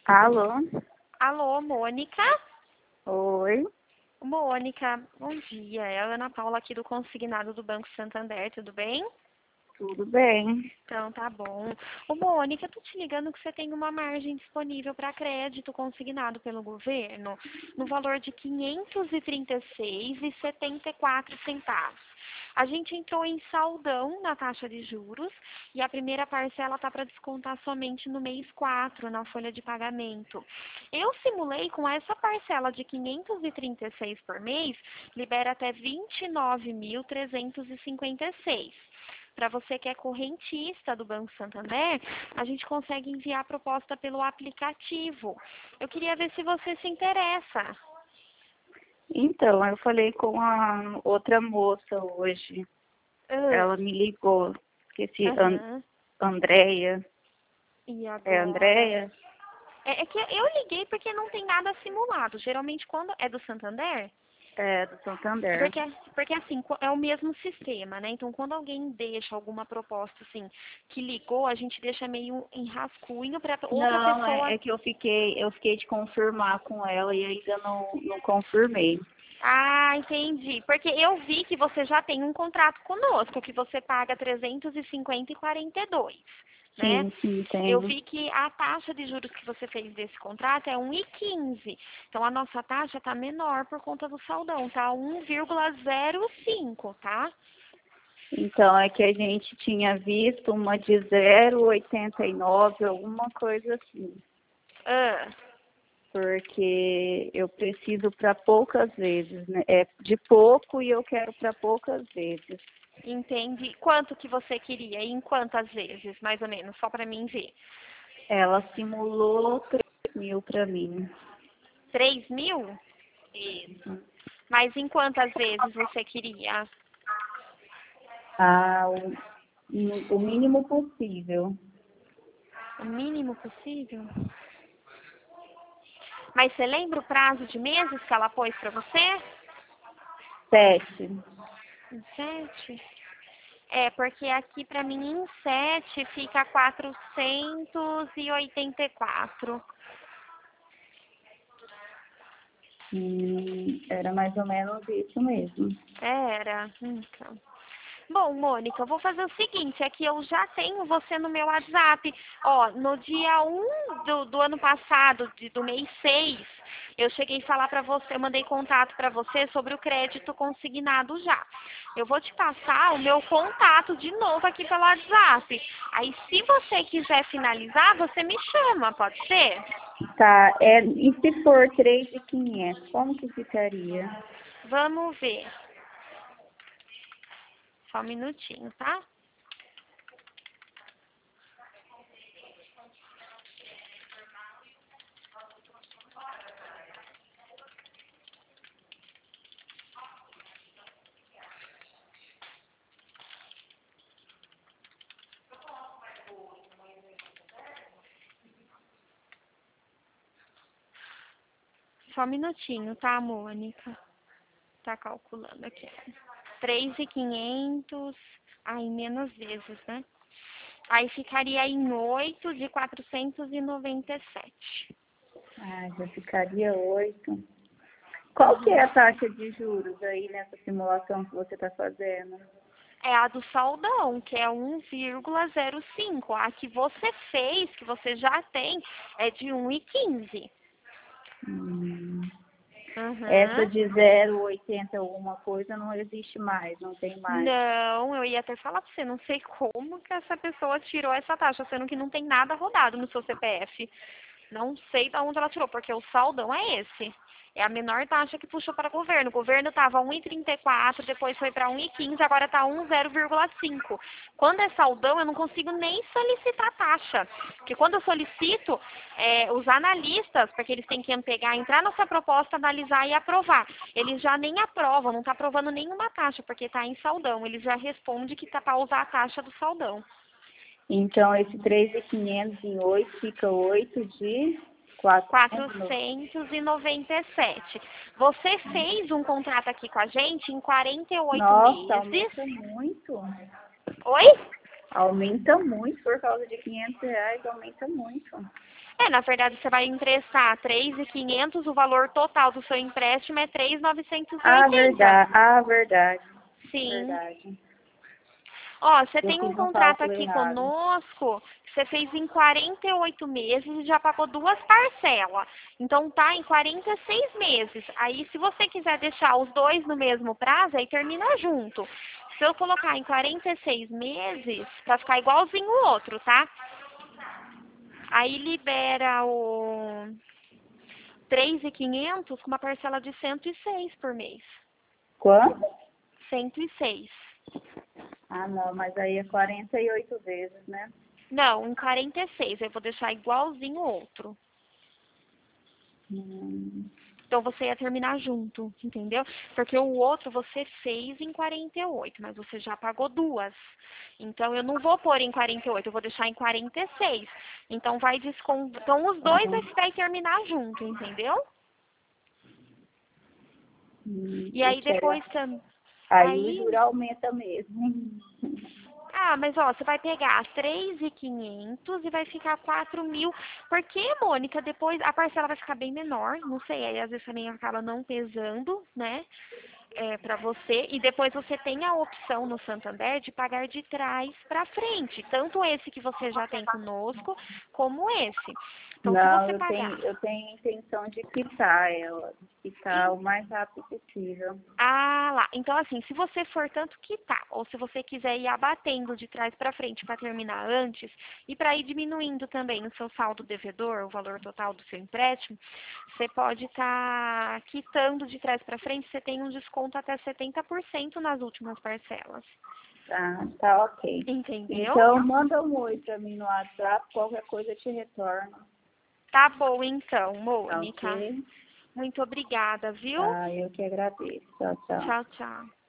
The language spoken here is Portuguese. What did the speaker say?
Alô? Alô, Mônica? Oi, Mônica, bom dia. É a Ana Paula aqui do Consignado do Banco Santander, tudo bem? tudo bem? Então, tá bom. Ô, Mônica, eu tô te ligando que você tem uma margem disponível para crédito consignado pelo governo no valor de R$ 536,74. A gente entrou em saldão na taxa de juros e a primeira parcela está para descontar somente no mês 4 na folha de pagamento. Eu simulei com essa parcela de 536 por mês, libera até 29.356. Para você que é correntista do Banco Santander, a gente consegue enviar a proposta pelo aplicativo. Eu queria ver se você se interessa. Então, eu falei com a outra moça hoje. Ah, Ela me ligou. Esqueci, aham. Andréia. E É agora? Andréia? É que eu liguei porque não tem nada simulado. Geralmente quando é do Santander, É, do é Santander. porque assim, é o mesmo sistema, né? Então quando alguém deixa alguma proposta assim, que ligou, a gente deixa meio em rascunho para outra Não, pessoa. é que eu fiquei de confirmar com ela e ainda não confirmei. Ah, entendi. Porque eu vi que você já tem um contrato conosco, que você paga 350,42, né? Sim, sim, Eu tenho. vi que a taxa de juros que você fez desse contrato é 1,15. Então a nossa taxa está menor por conta do saldão, tá 1,05, tá? Então, é que a gente tinha visto uma de 0,89, alguma coisa assim. Ah, Porque eu preciso para poucas vezes, né? É de pouco e eu quero para poucas vezes. entendi. Quanto que você queria e em quantas vezes, mais ou menos, só para mim ver? Ela simulou 3.000 para mim. 3.000? Isso. Mas em quantas vezes você queria? Ah, o mínimo possível. O mínimo possível? Mas você lembra o prazo de meses que ela pôs para você? 7. Em 7? É, porque aqui para mim em 7 fica 484. Era mais ou menos isso mesmo. Era, então. Bom, Mônica, eu vou fazer o seguinte, é que eu já tenho você no meu WhatsApp. Ó, no dia 1 do ano passado, do mês 6, eu cheguei a falar para você, eu mandei contato para você sobre o crédito consignado já. Eu vou te passar o meu contato de novo aqui pelo WhatsApp. Aí, se você quiser finalizar, você me chama, pode ser? Tá, e se for 3.500, como que ficaria? Vamos ver. Só um minutinho, tá? Só um minutinho, tá, Mônica? Tá calculando aqui. 3.500, aí menos vezes, né? Aí ficaria em 8 de 497. Ah, já ficaria 8. Qual que é Uhum. a taxa de juros aí nessa simulação que você está fazendo? É a do saldão, que é 1,05. A que você fez, que você já tem, é de 1,15. Hum, Essa Uhum. de 0,80 alguma coisa não existe mais, não tem mais. Não, eu ia até falar pra você, não sei como que essa pessoa tirou essa taxa, sendo que não tem nada rodado no seu CPF. Não sei de onde ela tirou, porque o saldão é esse. É a menor taxa que puxou para o governo. O governo estava 1,34, depois foi para 1,15, agora está 1,05. Quando é saldão, eu não consigo nem solicitar taxa. Porque quando eu solicito, os analistas, porque eles têm que pegar, entrar nessa proposta, analisar e aprovar. Eles já nem aprovam, não está aprovando nenhuma taxa, porque está em saldão. Eles já respondem que está para usar a taxa do saldão. Então, esse 3.500 em 8 fica 8 de 400. 497. Você fez um contrato aqui com a gente em 48 Nossa, meses. aumenta muito. Oi? Aumenta muito por causa de R$ 500, aumenta muito. na verdade você vai emprestar 3.500, o valor total do seu empréstimo é 3.980. Verdade. Sim. Verdade. Ó, você Eu tem um fiz um contrato cálculo aqui errado. conosco que você fez em 48 meses e já pagou 2 parcelas. Então tá em 46 meses. Aí se você quiser deixar os dois no mesmo prazo, aí termina junto. Se eu colocar em 46 meses, pra ficar igualzinho o outro, tá? Aí libera o 3.500 com uma parcela de 106 por mês. Quanto? 106. Ah, não, mas aí é 48 vezes, né? Não, em 46. Eu vou deixar igualzinho o outro. Então você ia terminar junto, entendeu? Porque o outro você fez em 48, mas você já pagou 2. Então eu não vou pôr em 48, eu vou deixar em 46. Então vai descontar. Então os dois vai terminar junto, entendeu? E aí depois também. Aí o juro aumenta mesmo. Ah, mas ó, você vai pegar 3.500 e vai ficar 4.000. Porque, Mônica, depois a parcela vai ficar bem menor. Não sei, aí às vezes também acaba não pesando, né? Para você. E depois você tem a opção no Santander de pagar de trás para frente. Tanto esse que você já tem conosco, como esse. Então, se Não, você pagar. eu tenho intenção de quitar ela. Quitar o mais rápido possível. Ah, lá. Então, assim, se você for tanto quitar, ou se você quiser ir abatendo de trás para frente para terminar antes, e para ir diminuindo também o seu saldo devedor, o valor total do seu empréstimo, você pode estar quitando de trás para frente, você tem um desconto até 70% nas últimas parcelas. Tá ok. Entendeu? Então, manda um oi para mim no WhatsApp, qualquer coisa eu te retorno. Tá bom, então, Tá Mônica. ok? Muito obrigada, viu? Tá, eu que agradeço. Tchau, tchau. Tchau, tchau.